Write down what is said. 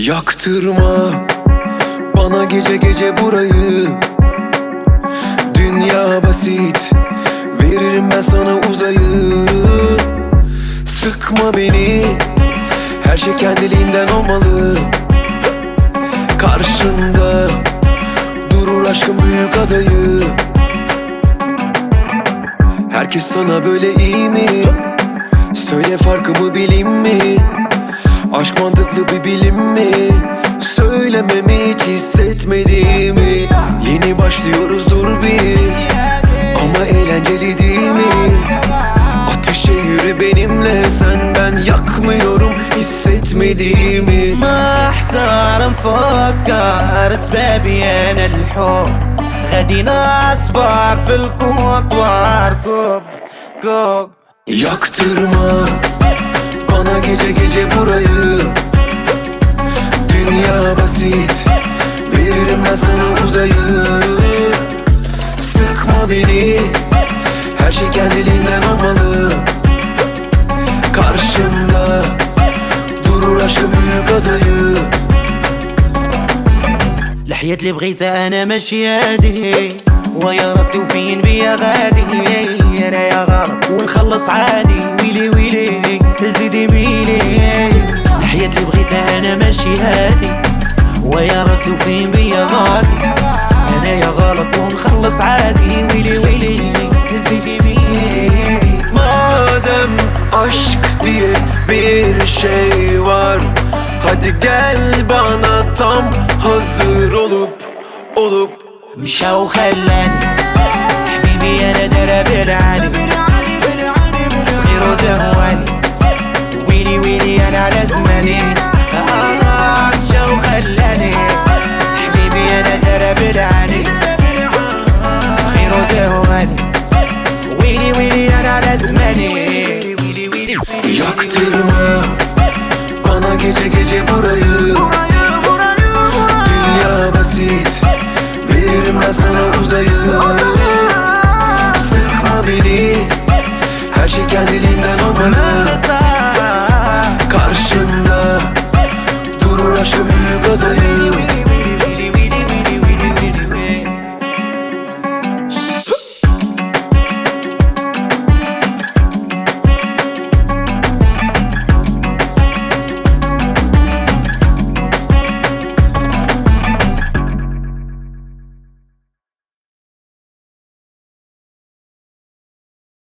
Yaktırma bana gece gece burayı. Dünya basit, veririm ben sana uzayı. Sıkma beni, her şey kendiliğinden olmalı. Karşında durur aşkın büyük adayı. Herkes sana böyle iyi mi? Söyle farkımı bileyim mi? Aşk mantıklı bir bilim mi? Söylememi hiç hissetmediğimi. Yeni başlıyoruz dur bir, ama eğlenceli değil mi? Ateşe yürü benimle, sen ben yakmıyorum hissetmediğimi. ما احتار نفكر اسبابي انا الحب غادينا اصبر في القوة واركب كوب. Yaktırma bana gece gece burayı. Dünya basit, veririm ben sana uzayı. Sıkma beni, her şey kendiliğinden olmalı. Karşımda durur aşkın büyük adayı. الحياة اللي بغيتها انا ماشي هادي ويا راسي وفين بيا غادي انا يا غلط ونخلص عادي ويلي ويلي زيدي ميلي. الحياة اللي بغيتها انا ماشي هادي ويا راسي وفين بيا غادي انا يا غلط ونخلص عادي ويلي ويلي زيدي ميلي. Madem aşk diye bir şey var, hadi gel bana tam hazır olup مشى وخلاني حبيبي انا درب العالي صغير وزهواني ويلي ويلي انا على زماني. مشى وخلاني حبيبي انا درب العالي صغير وزهواني ويلي ويلي انا على زماني. Yaktırma bana gece gece burayı. Dünya basit, veririm ben sana uzayı. Sıkma beni, her şey kendiliğinden olmalı. Karşımda durur aşkın büyük adayı.